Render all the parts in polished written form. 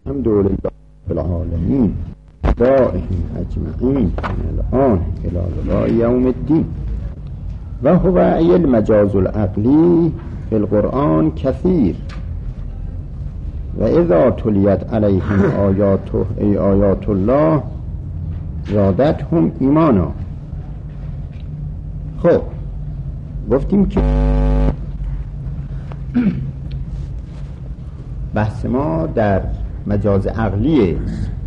الحمدلله رب العالمین دائهم اجمعین الان الی یوم الدین. و هو المجاز العقلی فی القرآن کثیر و اذا تلیت علیهم آیات الله زادتهم ایمانا. خب گفتیم که بحث ما در مجاز عقلیه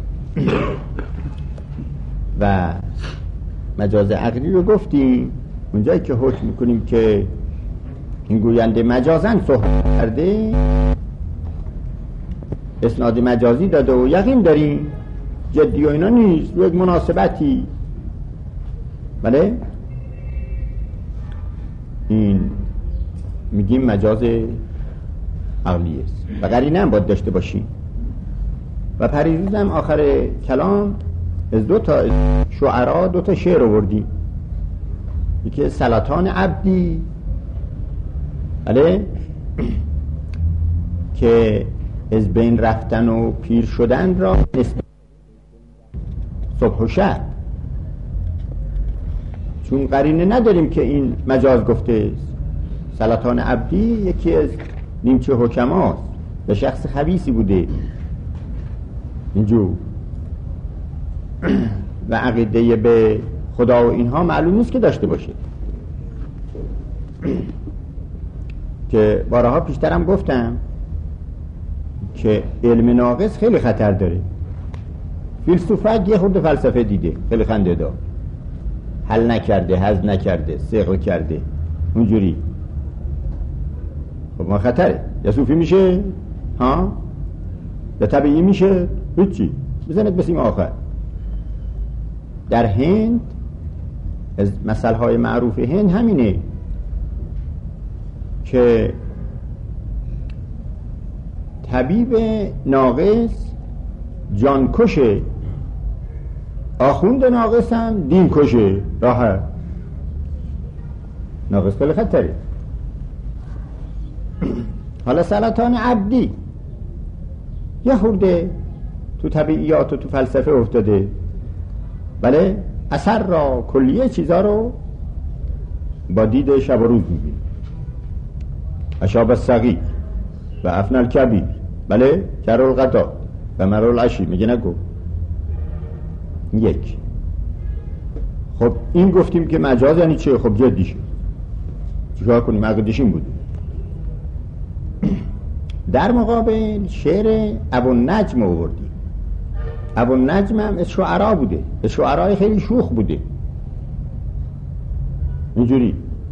و مجاز عقلی رو گفتیم اونجایی که حکم میکنیم که این گوینده مجازن صحبت کرده، اسناد مجازی داده و یقین داریم جدی و اینا نیست، یک مناسبتی، بله این میگیم مجاز عقلی است و قرینه هم باید داشته باشیم. و پریروز هم آخر کلام از دو تا شعرا دو تا شعر آوردیم، یکی سلطان عبدی بله که از بین رفتن و پیر شدن را نسبت صبح و شب، چون قرینه نداریم که این مجاز گفته است. سلطان عبدی یکی از نیمچه حکماست و شخص خبیثی بوده اینجور و عقیده به خدا و اینها معلوم نیست که داشته باشه، که بارها پیشترم گفتم که علم ناقص خیلی خطر داره. فیلسوفه یه خورده فلسفه دیده خیلی خنده دار، حل نکرده، هضم نکرده، صقل کرده اونجوری، خب ما خطره. یا صوفی میشه ها یا طبیعی میشه هیچی، بزنید بسیم آخر. در هند از مسائل های معروف هند همینه که طبیب ناقص جان کشه، آخوند ناقص هم دین کشه. راحت ناقص خیلی خطره. حالا سلطان عبدی یه خورده تو طبیعیات و تو فلسفه افتاده، بله اثر را کلیه چیزا رو با دید شب و روز میبینه. اشاب الصغیر و افن الکبیر، بله کر الغدا و مر العشی، میگه نگو یک. خب این گفتیم که مجاز یعنی چه؟ خب جدی شد، چیکار کنیم؟ عقیدش این بود. در مقابل شعر ابوالنجم آوردیم. ابوالنجم هم از شعرا بوده، از شعرای خیلی شوخ بوده اینجوری.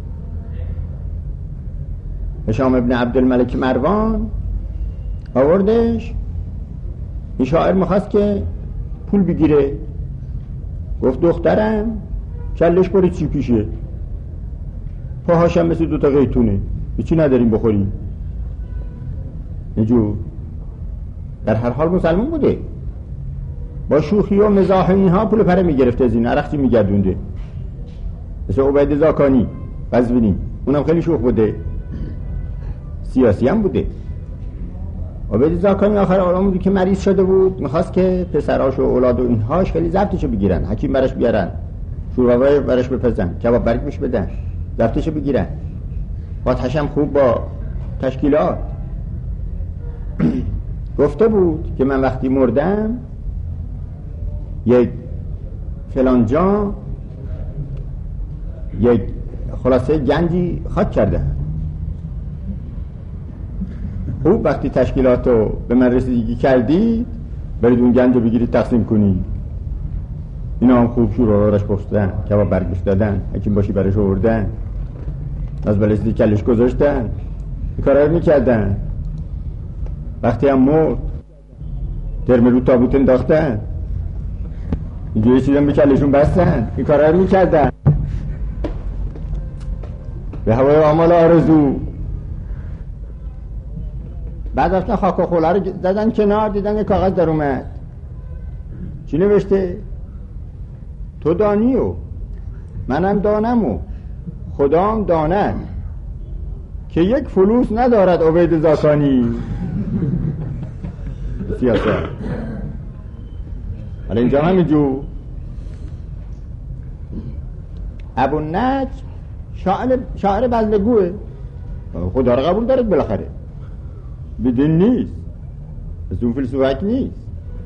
هشام ابن عبدالملک مروان آوردش، این شاعر میخواست که پول بگیره، گفت دخترم کلش برید چی پیشه، پاهاشم مثل دوتا قیتونه، هیچی نداریم بخوریم اینجور. در هر حال مسلمان بوده، با شوخی و مزاح اینها پول پره میگرفته، از این عرق چی میگردونده، مثل عبید زاکانی قزوینی، اونم خیلی شوخ بوده، سیاسی هم بوده. عبید زاکانی آخر عالم بوده که مریض شده بود، میخواست که پسراش و اولاد و اینهاش خیلی ضبطشو بگیرن، حکیم برش بیارن، شوربای برش بپزن، کباب برگ بش بدن، ضبطشو بگیرن، با تشم خوب با تشکیلات. گفته بود که من وقتی مردم یک فلان جا یک خلاصه گنجی خاک کرده، خوب وقتی تشکیلاتو به من رسیدگی کردید برید اون گنج رو بگیرید تقسیم کنید. اینا هم خوب شور آرش بستن، کباب برگش دادن، حکیم باشی برش آوردن، از بلسیدی کلش گذاشتن، این کارا رو میکردن. وقتی هم مرد ترمه رو تابوت انداختن، اینجوری چیزم به کلشون بستن، این کارا رو میکردن. به هوای آمال آرزو. بعد رفتن خاک و خوله رو زدن کنار، دیدن یک کاغذ در اومد، چی نوشته؟ تو دانی و منم دانم و خدام داند که یک فلوس ندارد عبید زاکانی. سیاست. حالا اینجا همینجور ابو النجم شاعر بزلگوه، خدا رو قبول دارد بالاخره، بدین نیست، از اون فلسفه‌ک نیست.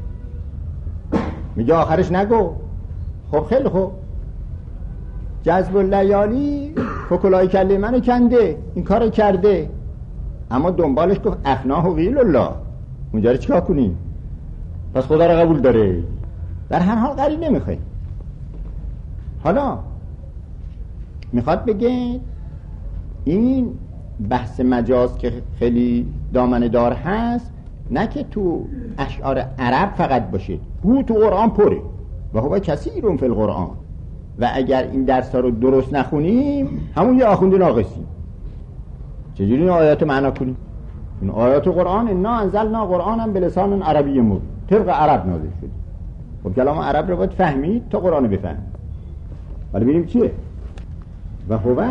میگه آخرش نگو. خب خیلی خوب، جذب اللیالی فکلای کله منو کنده، این کارو کرده، اما دنبالش گفت افناه و قیل الله. اونجا رو چیکار کنی؟ پس خدا رو قبول داره، در هر حال قریب نمیخوای. حالا میخواد بگه این بحث مجاز که خیلی دامنه دار هست، نه که تو اشعار عرب فقط باشه، او تو قرآن پره و هو کثیر فی القرآن. و اگر این درس ها رو درست نخونیم همون یه آخوند ناقصیم. چجوری این آیات معنا کنیم؟ این آیات قرآن انا انزلنا قرآنا بلسان عربی مبین، طبق عرب نازل شده. خب کلام عرب رو باید فهمید تا قرآن رو بفهمید. ولی ببینیم چیه. و هو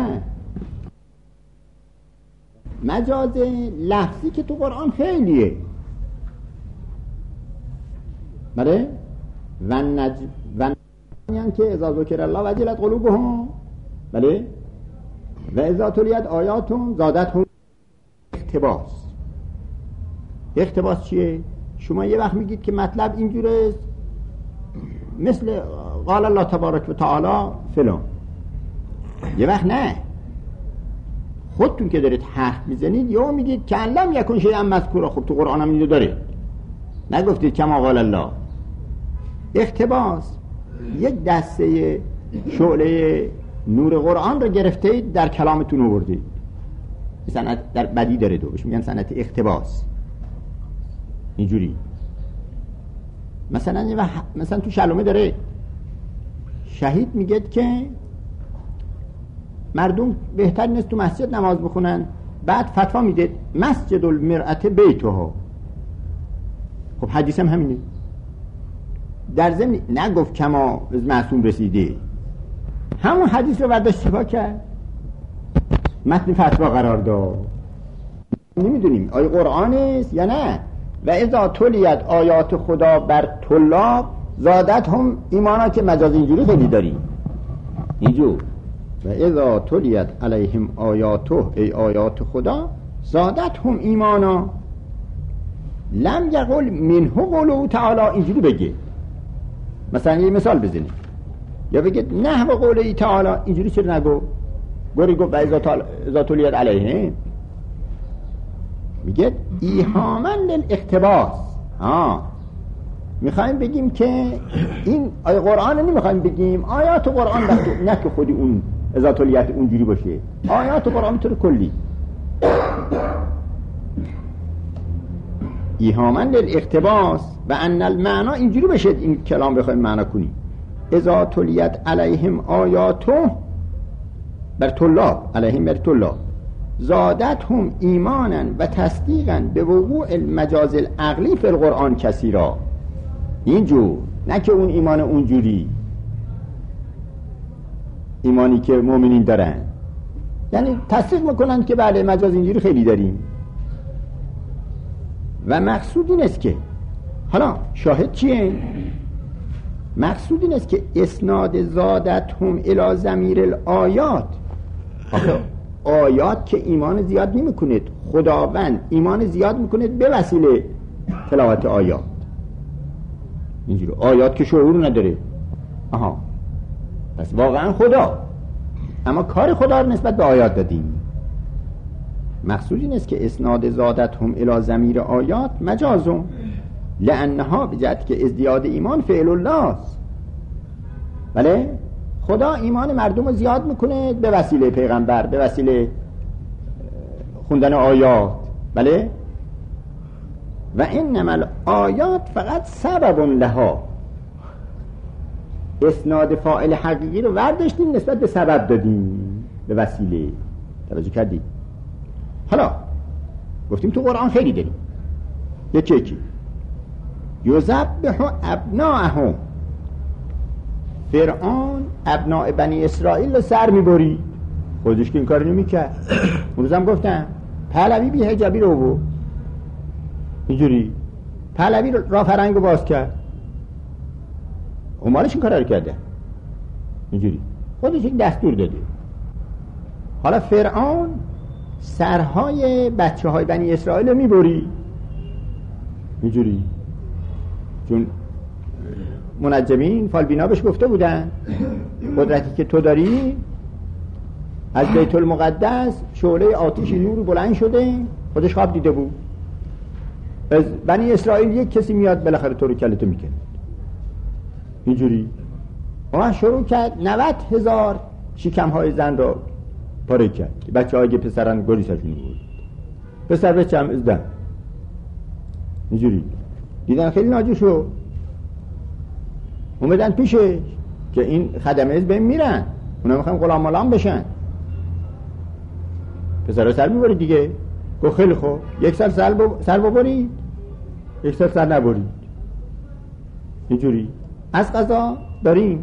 مجاز لفظی که تو قرآن خیلیه. بله؟ یعنی که اذا ذکر الله وجلت قلوبهم، بله، و اذا تلیت آیاتهم زادتهم. اقتباس چیه؟ شما یه وقت میگید که مطلب اینجوره، مثل قال الله تبارک و تعالی فلان، یه وقت نه، خودتون که دارید حرف میزنید یا میگید که لم یکن شیئا مذکورا. خب تو قرآن هم اینو داره، نگفتید کما قال الله. اقتباس یک دسته شعله نور قرآن رو گرفته در کلامتون آوردید، صنعت در بدی داره، دو بهش میگن صنعت اقتباس. اینجوری مثلا تو شلومه داره شهید میگه که مردم بهتر نیست تو مسجد نماز بخونن، بعد فتوا میده مسجد المرأة بیتها. خب حدیث هم همینه، در ضمن نگفت کما معصوم رسیده، همون حدیث رو برداشت چیکار کرد؟ متن فتوا قرار داد. نمیدونیم آیه قرآن است یا نه. و اذا تلیت آیات خدا بر طلاب زادت هم ایمانا، که مجاز اینجوری خیلی داریم اینجور. و اذا تلیت علیهم آیاته، ای آیات خدا، زادت هم ایمانا. لم یقل منه قوله تعالی، اینجوری بگه. مثلا یه مثال بزنید، یا بگید نحو قوله تعالی، اینجوری چرا نگو؟ گوری گفت و اذا تلیت علیهم، میگه ایهاما للاقتباس. میخوایم بگیم که این آیه قرآن نمیخوایم بگیم آیات قرآن، نه که خودی اون اذا تلیت اونجوری باشه، آیات قرآن طور کلی. ایهاما للاقتباس و ان المعنا، اینجوری بشه این کلام بخوایم معنا کنیم. اذا تلیت علیهم آیاته بر طلاب، علیهم بر طلاب، زادتهم ایمانا و تصدیقا به وقوع المجاز العقلی فی القرآن کثیرا. اینجور، نه که اون ایمان اونجوری، ایمانی که مؤمنین دارن، یعنی تصدیق میکنن که بله مجاز اینجوری خیلی داریم. و مقصود این است که، حالا شاهد چیه؟ مقصود این است که اسناد زادتهم الی ضمیر الآیات. آخه آیات که ایمان زیاد نمی کنید، خداوند ایمان زیاد میکنید به وسیله تلاوت آیات. اینجوری آیات که شعور نداره. پس واقعا خدا، اما کار خدا رو نسبت به آیات دادیم. مقصود این است که اسناد زادتهم الی ضمیر آیات مجازم، لانها بجد که ازدیاد ایمان فعل الله است. بله، خدا ایمان مردم رو زیاد میکنه به وسیله پیغمبر، به وسیله خوندن آیات. بله، و انما الآیات فقط سبب لها. اسناد فاعل حقیقی رو ورداشتیم نسبت به سبب دادیم، به وسیله. توجه کردید؟ حالا گفتیم تو قرآن خیلی داریم. یکی یذبح ابناءهم، فرعون ابناء بنی اسرائیل رو سر میبری، خودش که این کار نمیکرد. اون روزم گفتم پهلوی بی حجابی رو بود اینجوری پهلوی راه فرنگ رو باز کرد. مالش این کار رو کرده اینجوری، خودش یک دستور داده. حالا فرعون سرهای بچه های بنی اسرائیل رو میبری اینجوری، چون منجمین فالبینا بهش گفته بودن قدرتی که تو داری از بیت المقدس شعله آتشی نور بلند شده، خودش خواب دیده بود از بنی اسرائیل یک کسی میاد بالاخره تو رو کلتو میکنه اینجوری. و شروع کرد 90,000 شکمهای زن را پاره کرد. بچه های پسران گریسشون بود، پسر بچه هم ازدن اینجوری. دیدن خیلی ناجور شد، اومدن پیشه که این خدمه از بین میرن، اونا میخوان غلام ملام بشن. پسر سر میبرید دیگه. گفت خیلی خوب، 1 سال سر ببرید، 1 سال سر نبرید اینجوری. از قضا داریم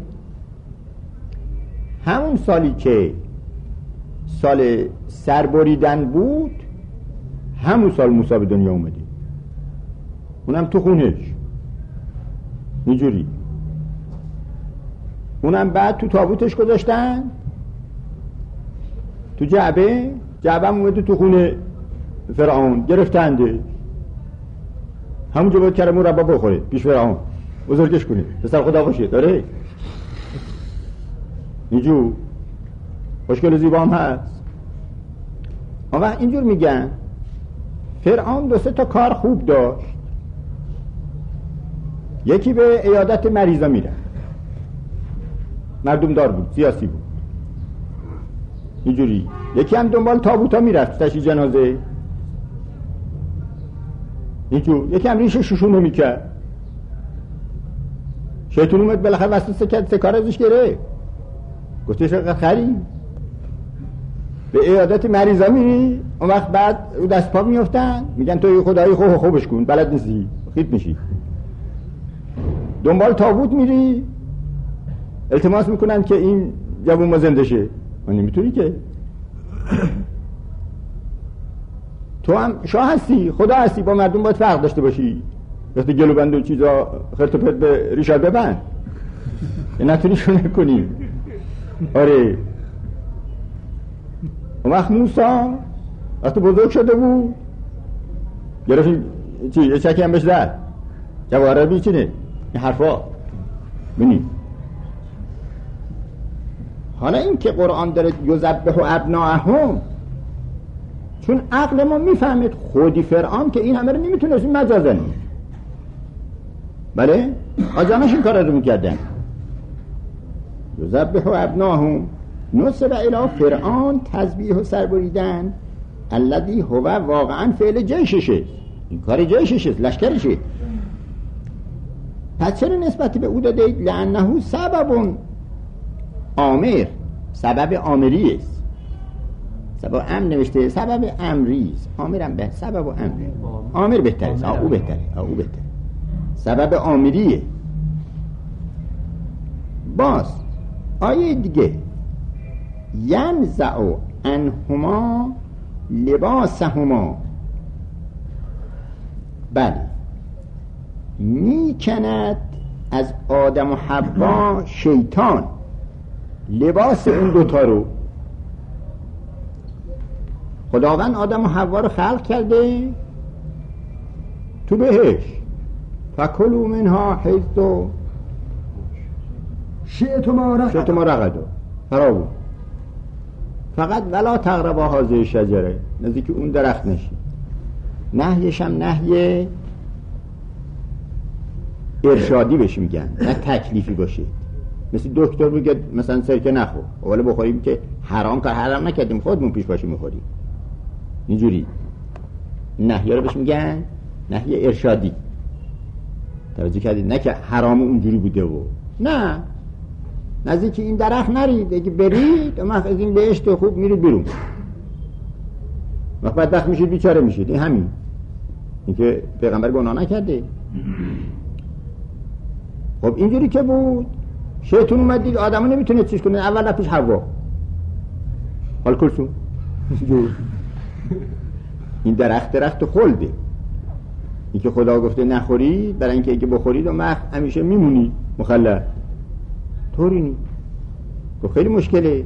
همون سالی که سال سر بریدن بود، همون سال موسی به دنیا اومده، اونم تو خونش اینجوری. اونم بعد تو تابوتش گذاشتن تو جعبه هم اومده تو خونه فرعون، گرفتنده همونجا باید کرمون ربا بخوره پیش فرعون بزرگش کنه، پسر خدا باشه داره اینجور خوشگل و زیبا هم هست. آقا اینجور میگن فرعون 2-3 تا کار خوب داشت. یکی به عیادت مریضا میره، مردم دار بود، سیاسی بود اینجوری. یکی هم دنبال تابوتا میرفت، تشییع جنازه اینجور. یکی هم ریش ششونه میکرد. شیطون اومد بالاخره وسط سکار ازش گره، گفتش خری به عیادت مریضا میری، اون وقت بعد دست پا میفتن میگن توی خدایی خوبش کن، بلد نیستی خیط میشی. دنبال تابوت میری، التماس میکنن که این جوون ما زنده شه، من نمیتونی که تو هم شاه هستی، خدا هستی، با مردم باید فرق داشته باشی. وقتی گلو بند و چیزا خرت و پرت به ریشت ببند نتونی شونه کنی. آره اون وقت موسی وقتی بزرگ شده بود گرفت چی یه چکی هم بهش زد، جواهر بیچینه این حرفا بینی. حالا این که قرآن داره یذبح ابناءهم، چون عقل ما میفهمید خودی فرعون که این همه رو نمیتونست مجازن، بله آجانش این کار رو میکردن. یذبح ابناءهم نصب الی فرعون، تذبیح و سربریدن الذی هو واقعا فعل جیششه، این کار جیششه، لشکرشه. پس چرا نسبتی به او داده اید؟ لانه سبب آمر، سبب آمری است. سبب امر نوشته، سبب امری است. آمرم به سبب و امر، آمر بهتره است، او بهتره، او بهتره، سبب آمریه. باز آیه دیگه ینزع عنهما لباسهما، بله میکند از آدم و حوا شیطان لباس اون دوتا رو. خداوند آدم و حوا رو خلق کرده تو بهشت، فکلوا منها حیث شئتما رغدا، فراو فقط ولا تقربا هذه الشجره، نزدیک اون درخت نشید. نهیش هم نهی ارشادی بهش میگن، نه تکلیفی باشه. مثل دکتر میگه مثلا سرکه نخور، اولا بخوریم که حرام کار حرام نکردیم، خودمون پیش باشیم میخوریم اینجوری. نهی رو بهش میگن نهی ارشادی، توجه کردید؟ نه که حرام اونجوری بوده و نه، نزدیک این درخت نرید، اگه برید اما از این بهشت خوب میرید بیرون، وقت بدبخت میشید، بیچاره میشید. این همین، این که پیغمبر گناه نکرده. خب اینجوری که بود، شیطون اومد دید آدم ها نمیتونه چیز کنه، اول پیش حوا حال کلسون این درخت خلده، این که خدا گفته نخورید، برای اینکه اگه بخورید و همیشه میمونی مخلل. طوری نی. گفت خیلی مشکله.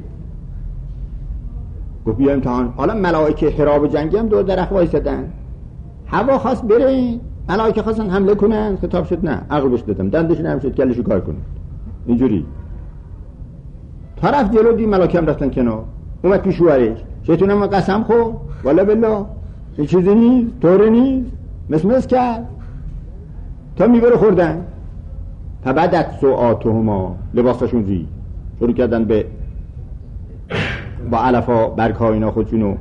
گفت بیا امتحان. حالا ملائکه حراب جنگی هم دور درخت وایسادن. هوا خواست بره، ملائکه خواستن حمله کنن، خطاب شد نه، عقل بهش دادم، دندش نرم شد، کلشو کار کنه. اینجوری طرف جلو دی، ملائکه هم رفتن کنار. اومد پیش شوهرش، شیطون هم قسم خو والا بالله این چیزی نیست، طوری نیست، مسمس کرد تا میوه خوردن. فبدت سوآتهما، لباسشون زی شروع کردن به با علفا برگ‌ها اینا خودشونو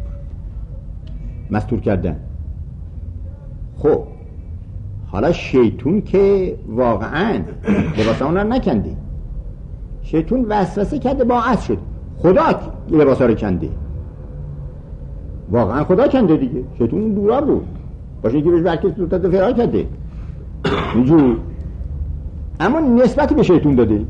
مستور کردن. خب حالا شیطون که واقعا لباسا اونا رو نکنده، شیطون وسوسه کرده باعث شد خدا لباسا رو کنده. واقعا خدا کنده دیگه، شیطون دورا بود باشه که بهش برکت تو تا فرار کرده اینجور، اما نسبتی به شیطون داده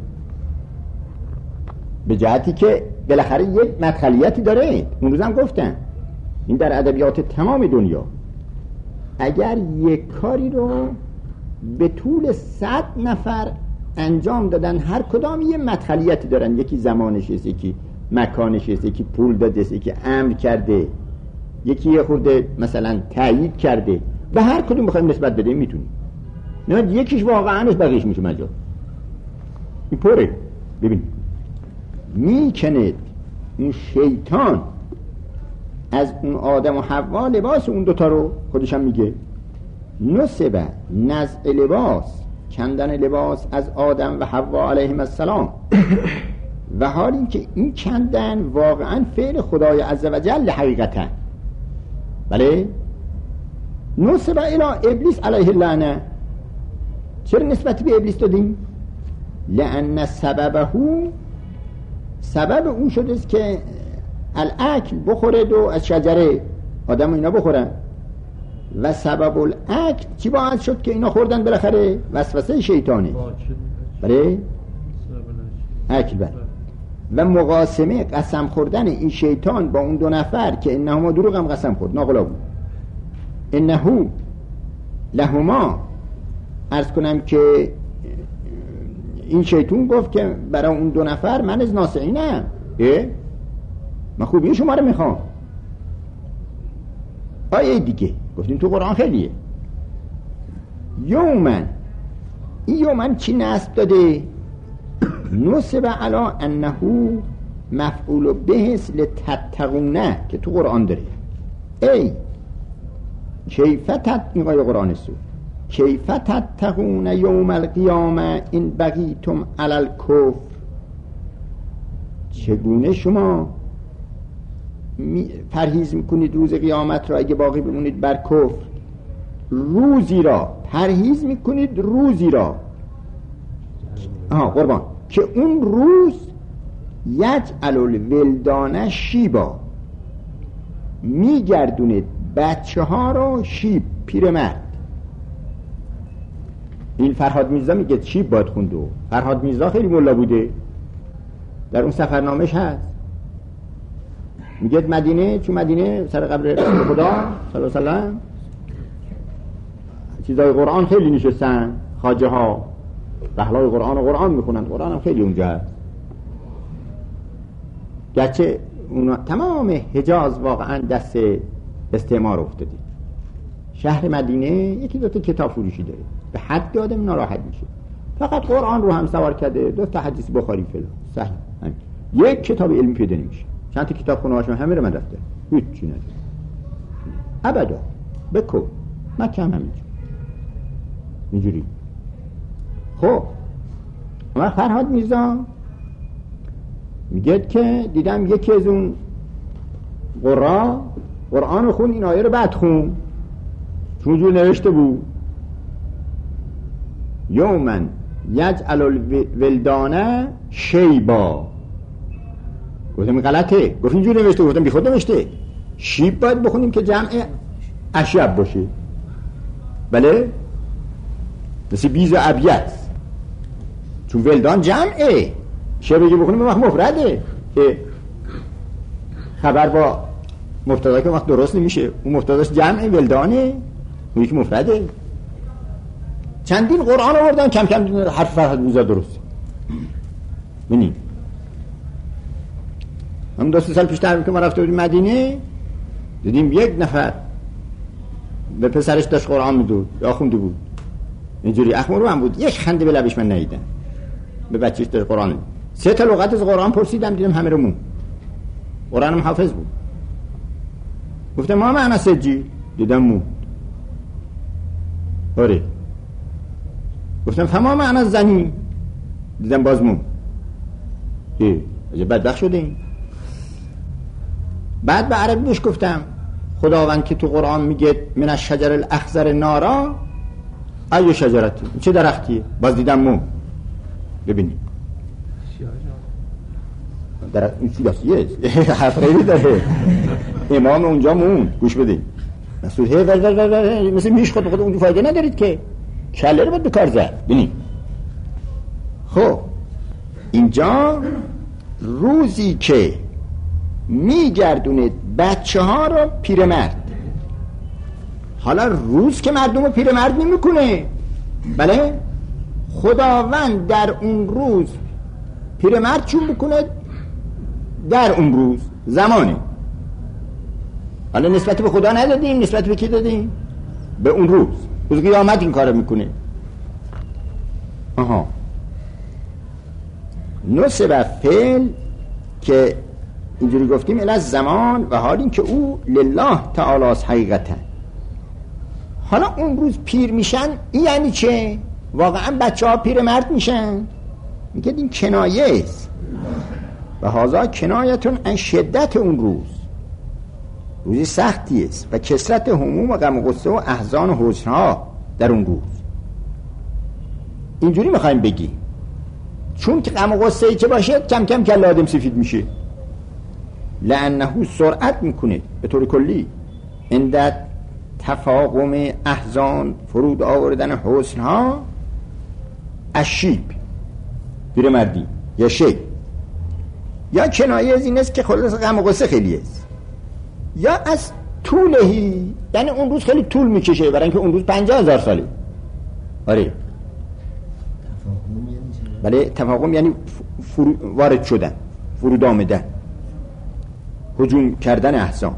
به جهتی که بالاخره یک مدخلیتی داره. اون روز هم گفتن این در ادبیات تمام دنیا، اگر یک کاری رو به طول 100 نفر انجام دادن، هر کدام یه مدخلیتی دارن، یکی زمانش است، یکی مکانش است، یکی پول داده است، یکی امر کرده، یکی یه خورده مثلا تایید کرده، به هر کدوم بخوایم نسبت بدیم میتونیم. نه یکیش واقعا بقیش میشه مجال. این پره. ببین میکنه این شیطان از اون آدم و حوا لباس اون دوتا رو، خودش هم میگه نصب نزع لباس، کندن لباس از آدم و حوا علیهم السلام و حال این که این کندن واقعا فعل خدای عزوجل حقیقتا. بله نصب الی ابلیس علیه اللعنه. چرا نسبت به ابلیس دادیم؟ لأن سبب اون شده است که الاکل بخورد و از شجره آدم اینا بخورن، و سبب الاکل چی باعث شد که اینا خوردن؟ بالاخره وسوسه شیطانه. بله اکل بله. و مقاسمه قسم خوردن این شیطان با اون دو نفر که انهما دروغ هم قسم خورد، ناقلا بود. انهو لهما، عرض کنم که این شیطون گفت که برای اون دو نفر من از ناصحینم، من خوبی شما رو میخوام. آیه دیگه گفتیم تو قرآن خیلیه. یومن، این یومن چی نصب داده؟ نصب علا انهو مفعول به لتتقونه که تو قرآن داره. ای کیفتت، این آیه قرآن است، کیفتت تقون یوم القیامه این بقیتم علی الکفر، چگونه شما پرهیز میکنید روز قیامت را اگه باقی بمونید بر کفر. روزی را پرهیز میکنید، روزی را قربان که اون روز یجعل الولدان شیبا، میگردونید بچه ها رو شیب، پیرمرد. این فرهاد میرزا میگه شیب باید خوند. و فرهاد میرزا خیلی ملا بوده، در اون سفرنامش هست، میگه مدینه، چون مدینه سر قبر خدا صلی الله علیه وسلم چیزای قرآن خیلی نشستن، خواجه ها رحلای قرآن میخونن، قرآن هم خیلی اونجا هست. گرچه اونا تمام حجاز واقعا دست استعمار افتاده، شهر مدینه یکی دوتا کتاب فروشی داره، به حد آدم ناراحت میشه، فقط قرآن رو هم سوار کرده، دو تا حدیث بخاری فلان صحیح، یک کتاب علمی پیدا نمیشه. چند تا کتاب خونه هاشون همه رو من رفته، هیچی نداره ابدا. بکو مکه هم همینجور اینجوری. خب اما فرهاد میرزا میگه که دیدم یکی از اون قرآن رو خون، این آیه رو بعد خون، چون جور نوشته بود یومن یجعل الولدان شیبا. گفتم این غلطه، گفت اینجور نوشته، گفتم بی خود نوشته، شیب باید بخونیم که جمع اشیب باشه. بله مثل بیز و ابیت، چون ولدان جمعه، شبه که بخونیم وقت مفرده، خبر با مبتدا که وقت درست نمیشه، اون مبتداش جمعه ولدانه، اون یکی مفرده. چندین قرآن آوردن کم کم حرف فرهاد میرزا درست. ببین هم 2 سال پیشتر که ما رفته بودیم مدینه دیدیم یک نفر به پسرش داشت قرآن میدود یا خونده بود اینجوری اخمرو هم بود، یک خنده به لبش من ندیدم. به بچهش داشت قرآن 3 تا لغت از قرآن پرسیدم دیدم همه رو مون. قرآنم حافظ بود. گفتم ما معنی سجی دیدم مون. آره. گفتم فما معنی زنی دیدم باز مون. بدبخت شده این. بعد به عربی بهش گفتم خداوند که تو قرآن میگه من الشجر الاخضر نارا ایو شجرتی، چه درختیه؟ باز دیدم مون. ببینید درخت این سیاسیه حرف خیلی داره. امام اونجا مون. گوش بدید مسعود مثل میش خود اون فایده ندارید که کله رو باید به کار زد. ببینید خب اینجا روزی که میگردونه بچه ها رو پیرمرد، حالا روز که مردم رو پیرمرد نمیکنه، بله خداوند در اون روز پیرمرد چون بکنه در اون روز زمانه. حالا نسبت به خدا ندادیم، نسبت به کی دادیم؟ به اون روز قیامت این کارو میکنه. آها نصب و فعل که اینجوری گفتیم الی زمان و حال این که او لله تعالی است حقیقتا. حالا اون روز پیر میشن این یعنی چه؟ واقعا بچه ها پیر مرد میشن؟ میگه این کنایه است و هذا کنایتون ان شدت اون روزی سختی است و کثرت هموم و غم و غصه و احزان و حزن ها در اون روز. اینجوری میخوایم بگیم چون که غم و غصه ای که باشه کم کم کل آدم سفید میشه، لانه سرعت میکنه به طور کلی اندت تفاقم احزان فرود آوردن حسن ها اشیب پیرمردی یا شی، یا کنایه از این است که خلاص غم و غصه خیلی است، یا از طولهی یعنی اون روز خیلی طول میکشه برای اینکه اون روز 50,000 ساله. آره بله تفاقم یعنی وارد شدن، فرود آمدن، هجوم کردن احزان،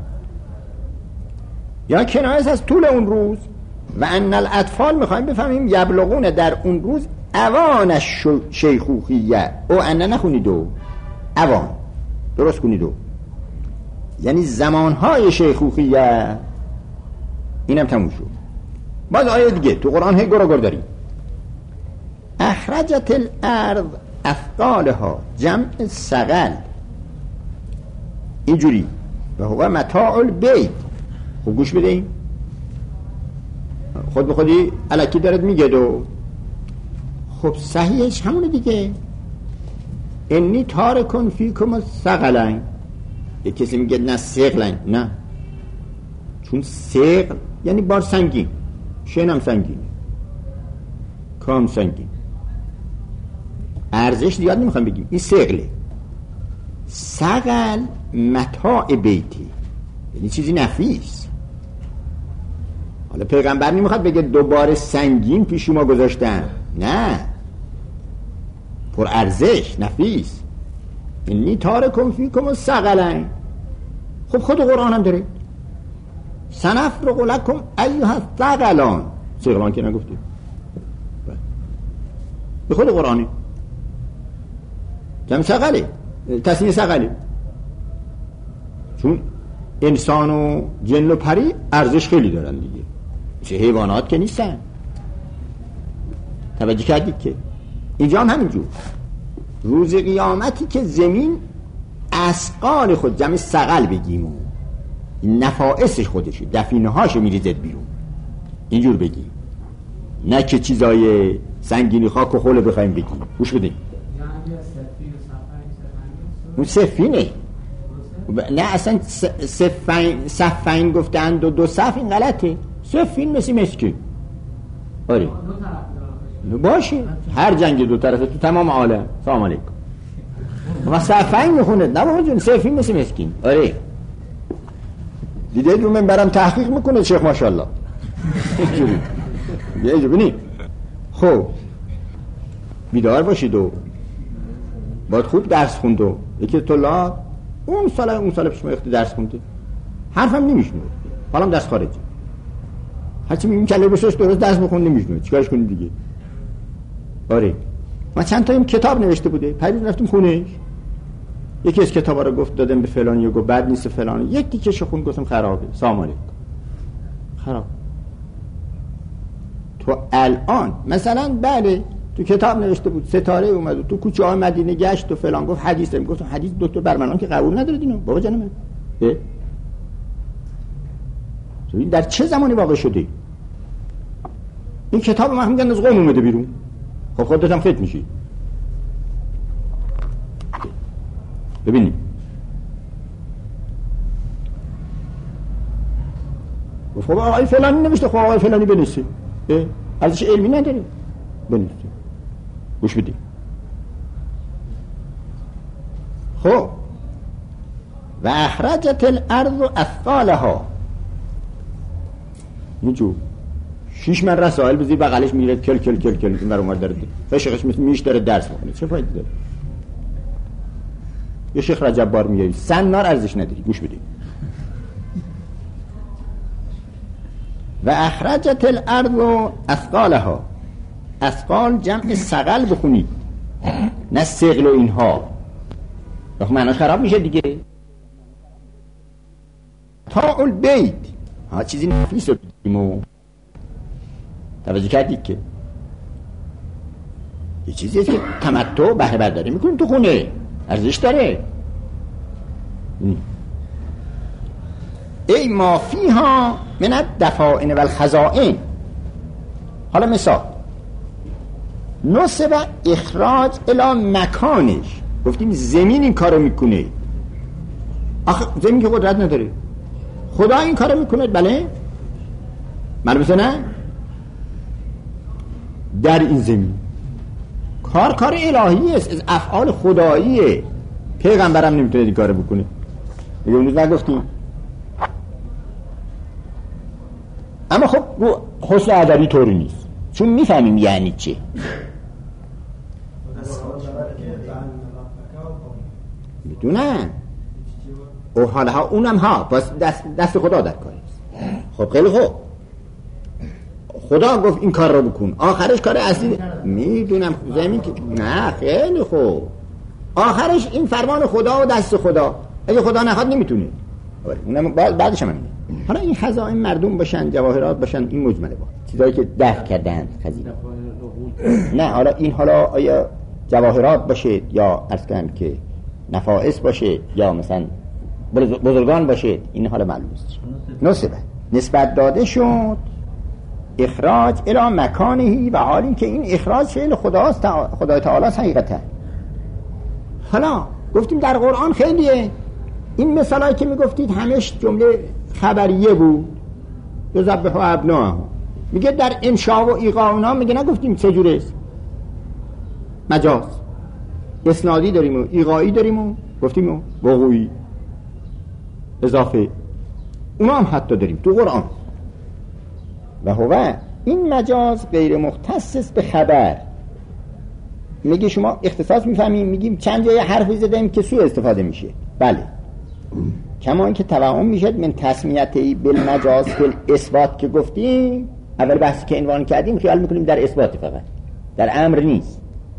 یا کنایه از طول اون روز. و ان الاطفال میخوایم بفهمیم یبلغون در اون روز اوان شیخوخیه او ان نخونیدو اوان درست کنیدو یعنی زمانهای شیخوخیه. اینم تموم شد. باز آیه دیگه تو قرآن هی گرا داریم اخرجت الارض اثقالها جمع ثقل اینجوری و هو متاع البیت. خب گوش بدهیم خود به خودی الکی دارد میگه دو خب صحیحش همونه دیگه انی تارکن فیکم الثقلین. یک کسی میگه نه ثقلین، نه چون ثقل یعنی بار سنگین، شنم سنگین، کام سنگین، ارزش زیاد نمیخوام بگیم، این ثقله. ثقل متاع بیتی یعنی چیزی نفیس. حالا پیغمبر نمیخواد بگه دوباره سنگین پیش شما گذاشتن، نه پر ارزش نفیس. اینی تارکم فیکم الثقلین. خب خود قرآن هم داره سنفرغ لکم ایها الثقلان. ثقلان که نگفته به خود قرآنی جمع ثقله، تصنیه ثقله، چون انسان و جن و پری ارزش خیلی دارن دیگه، چه حیوانات که نیستن. توجه کردید که اینجا هم همینجور روز قیامتی که زمین اسقال خود جمع ثقل بگیم و نفائسش خودشه دفینه هاشو میریزد بیرون، اینجور بگیم، نه که چیزای سنگینی خاک و خوله بخوایم بگیم. گوش بدیم اون سفینه، نه اصلا صفین گفتند و 2 صف این غلطه. سفین مثل مسکی. آره باشه هر جنگ 2 طرفه تو تمام عالم. سلام علیکم. و صفین میخونه نه بابا جون سفین مثل مسکین. آره دیده رو من برام تحقیق میکنه شیخ ماشاءالله. اینجوری ببینید. خب بیدار باشید و باید خوب درس خوند و یکی طلاب اون سال پیش ما درس خونده حرفم نمیشنوه، حالا دست خارجه، هرچی میگیم کله بسش درست درس بخون نمیشنوه، چیکارش کنیم دیگه؟ آره ما چند تا این کتاب نوشته بوده، پریروز رفتیم خونهش، یکی از کتابا رو گفت دادم به فلانی و گفت بد نیست فلانی، یک تیکش خون گفتم خرابه، سلام علیکم، خراب. تو الان مثلا بله تو کتاب نوشته بود ستاره اومد تو کوچه های مدینه گشت و فلان گفت حدیث داریم، گفتم حدیث دکتر برمنان که قبول نداره اینو بابا جان من. این در چه زمانی واقع شده؟ این کتاب من میگن از قوم اومده بیرون، خب خودت هم فکر میشی. ببینید گفت خب آقای فلانی نوشته، خب آقای فلانی بنویسه، ازش علمی نداره بنویسه، گوش بدید. خب و اخرجت الارض اثقالها، اینجور 6 من رسائل بزیر بغلش میره کل کل کل کل این برامر داره فشقش مثل میش داره درس میخونه، چه فایده داره؟ یه شیخ رجب بار میگه سنار ارزش نداری، گوش بدید. و اخرجت الارض اثقالها، اثقال جمع ثقل بخونید نه ثقل و اینها، رخ معناش خراب میشه دیگه. تا البیت ها چیزی نفیس رو بگیم، توجه کردید که یه چیزی که تمتع بهره برداری میکنیم تو خونه ارزش داره. ای ما فیها من الدفائن و الخزائن. حالا مثال نصب اخراج الی مکانش، گفتیم زمین این کارو میکنه، آخه زمین که قدرت نداره، خدا این کارو میکنه. بله معلومه نه؟ در این زمین کار الهی است، از افعال خداییه، پیغمبرم نمیتونه این کارو بکنه. میگه اون روز نگفتیم. اما خب حسن ادبی طوری نیست، چون میفهمیم یعنی چه. میدونن او حالا اونم ها باز دست خدا در کاری است. خب خیلی خوب، خدا گفت این کار رو بکن، آخرش کار اصلی میدونم زمین که نه، خیلی خوب، آخرش این فرمان خدا و دست خدا، اگه خدا نخواد نمیتونه. اونم بعدش هم همینه. حالا این خزائن مردم باشن، جواهرات باشن، این مجمله با چیزایی که دفع کردن خزینه. نه حالا این حالا آیا جواهرات باشه یا عرض کنم که نفائس باشه یا مثلا بزرگان باشه، این حالا معلوم است. نصبه نسبت داده شد اخراج الی مکانهی، و حالی که این اخراج فعل خداست، خدای تعالی است حقیقتا. حالا گفتیم در قرآن خیلیه این مثالایی که میگفتید همش جمله خبریه بود، یذبحوا ابناءهم، میگه در انشاء و ایقاع اونا میگه نگفتیم چه جوره است، مجاز اسنادی داریم و ایقاعی داریم و گفتیم و وقوعی اضافه، اونا هم حتی داریم تو قرآن. و هو این مجاز غیر مختص به خبر، میگه شما اختصاص میفهمیم، میگیم چند جای حرفی زدیم که سوء استفاده میشه. بله کما اینکه توهم میشد من تسمیتی بالمجاز فی الاثبات که گفتیم اول بحثی که عنوان کردیم خیال میکنیم در اثبات فقط، در امر نیست.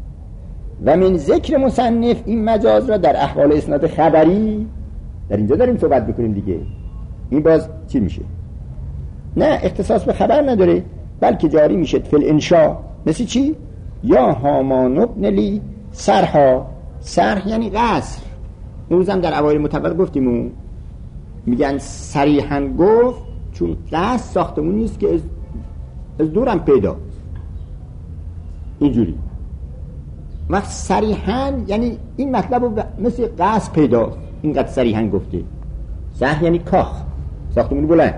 و من ذکر مصنف این مجاز را در احوال اسناد خبری در اینجا داریم صحبت بکنیم دیگه، این باز چی میشه؟ نه اختصاص به خبر نداره، بلکه جاری میشه فی الانشاء. مثل چی؟ یا هامان ابن لی سرها، سرح یعنی قصر. اون روزم در اوایل متول گفتیم میگن صریحاً گفت چون قصر ساختمون نیست که از دورم پیدا اینجوری. وقت صریحاً یعنی این مطلب مثل قصر پیدا، اینقدر صریحاً گفته. سرح یعنی کاخ، ساختمون بلند.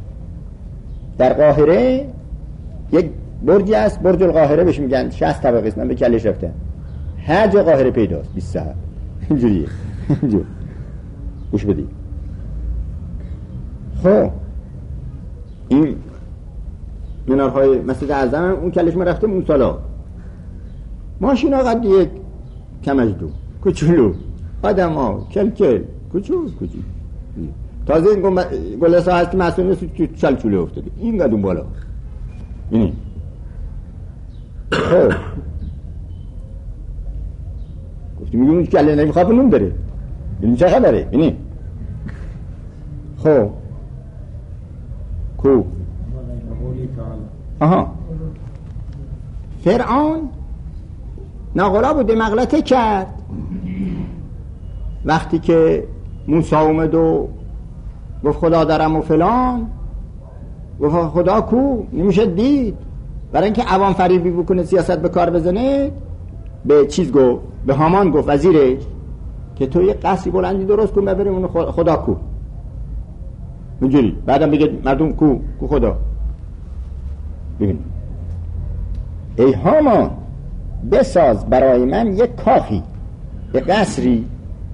در قاهره یک برجی است، برج القاهره بهش میگن، 60 طبقه است، من به کلش رفتم، هر جا قاهره پیداست 27 اینجوریه. اینجور گوش بدید. خب این منارهای مسجد اعظم اون کلش ما رفتیم اون سالا ماشین ها قد یک کمجدو کوچولو آدم ها کل کوچولو تازه این گلسه هست که مسئول نیست تو چلچوله افتاده این قدوم بالا اینی خب گفتی میگم اون کله نمیخواد نون داره این چه خبره اینی خب کو آها فرعون ناقلا بوده مغلطه کرد وقتی که موسی اومد و گفت خدا دارم و فلان گفت خدا کو نمیشه دید برای اینکه عوام فریبی بکنه سیاست به کار بزنه به چیز گفت به هامان گفت وزیرش که تو یه قصری بلندی درست کن ببریم اونو خدا کو اینجوری بعدم بگه مردم کو خدا ببین ای هامان بساز برای من یک کاخی یک قصری.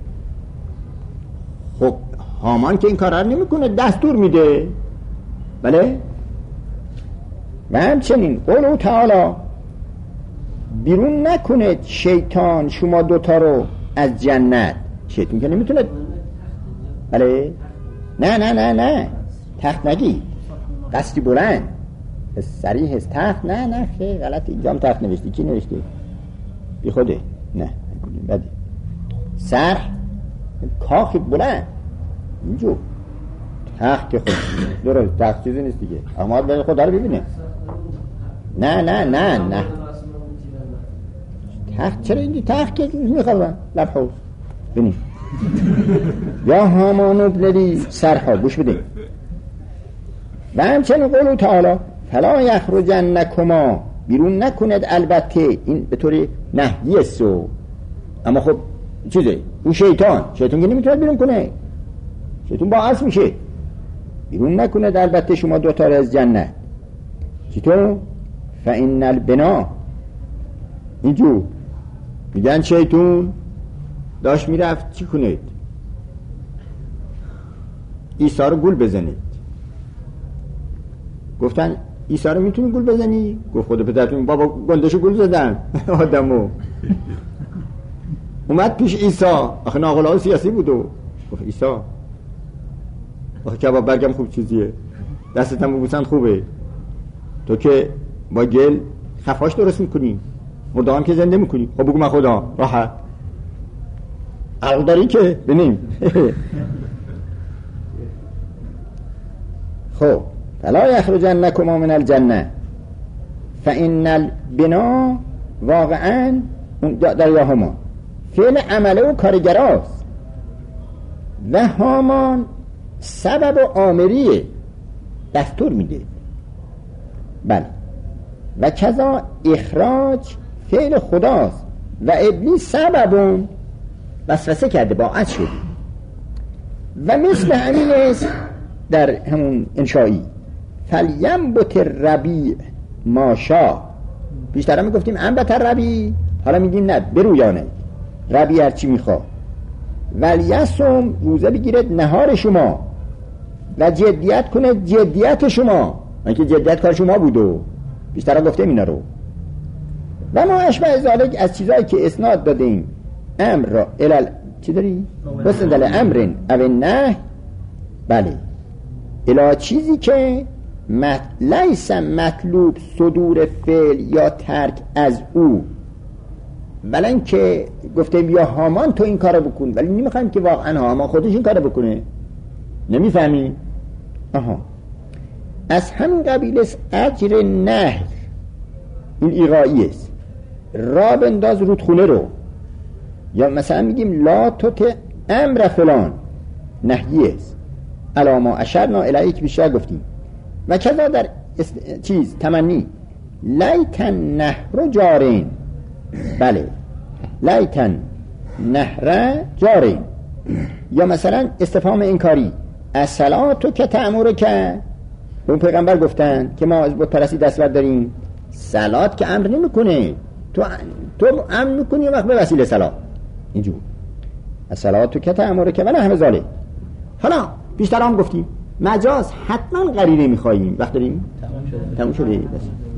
خب هامان که این کار رو نمیکنه دستور میده بله و همچنین قولو تعالی بیرون نکنه شیطان شما دوتا رو از جنت. شیطان که نمیتونه بله نه تخت نگی قصری بلند صریح است تخت نه خیلی غلط اینجا هم تخت نوشتی کی نوشته بی خوده نه بدی سر کاخی بلند اینجور تخت که خود درست تخت چیزی نیست دیگه اما باید خدا رو ببینه نه تخت چرا اینجا تخت که میخوام لبحوز بینیم یا هامانو بلدی سرها گوش بده و همچنین قولو تعالی فلا یخرجنکما بیرون نکند. البته این به طور نهیه سو اما خب چیزه اون شیطان که نمیتونه بیرون کنه شیطان باعث میشه بیرون نکند البته شما دوتا رو از جنت. چطور؟ فإن البنا اینجور میگن شیطان داشت میرفت چی کنید عیسی رو گول بزنید. گفتن عیسی رو میتونی گول بزنی؟ گفت خود پدرتون بابا گندشو گول زدن آدمو اومد پیش عیسی آخه ناقل‌ها سیاسی بود و گفت عیسی آخه کباب برگم خوب چیزیه دستتم ببوسن خوبه تو که با گل خفاش درست میکنی مرده هم که زنده میکنی خب بگو من خدا راحت عقل داری که بینیم خب فلا یخرجنکما من الجنه فإن البنا واقعا در یا هامان فعل عمله و کارگراست و هامان سبب و آمریه دستور میده بله و کذا اخراج فعل خداست و ابلیس سببون وسوسه کرده باعث شد و مثل همین است در همون انشایی فلینبت الربیع ماشا بیشتر هم گفتیم انبت الربیع حالا میگیم نه برویانه ربیع هرچی میخواد ولیصم روزه بگیرد نهار شما و جدیت کنه جدیت شما اینکه جدیت کار شما بودو بیشتر هم گفتیم اینا رو و ما اشبه ذالک از چیزایی که اسناد دادیم امر را چی داری؟ بسند امرین او نه بله الا چیزی که لیس مطلوب صدور فعل یا ترک از او ولن که گفتیم یا هامان تو این کارو بکن ولی نمیخوایم که واقعا هامان خودش این کارو بکنه نمیفهمی؟ آها از همین قبیل است اجر نهر این ایغایی است را بنداز رودخونه رو یا مثلا میگیم لا توت امر فلان نهیه است علاما اشرنا الیک بیشتر گفتیم و کذا در چیز تمنی لیتن نهر جارین بله لیتن نهر جارین یا مثلا استفهام انکاری الصلاتو که تأمر که اون پیغمبر گفتن که ما از بت پرستی دستور داریم صلات که امر نمیکنه تو امر میکنی وقت به وسیله صلات اینجور الصلاتو که تأمر که ولی همه ذاله. حالا بیشتر هم گفتیم مجاز حتما قرینه میخواییم. وقت داریم؟ تمام شده. تمام شده.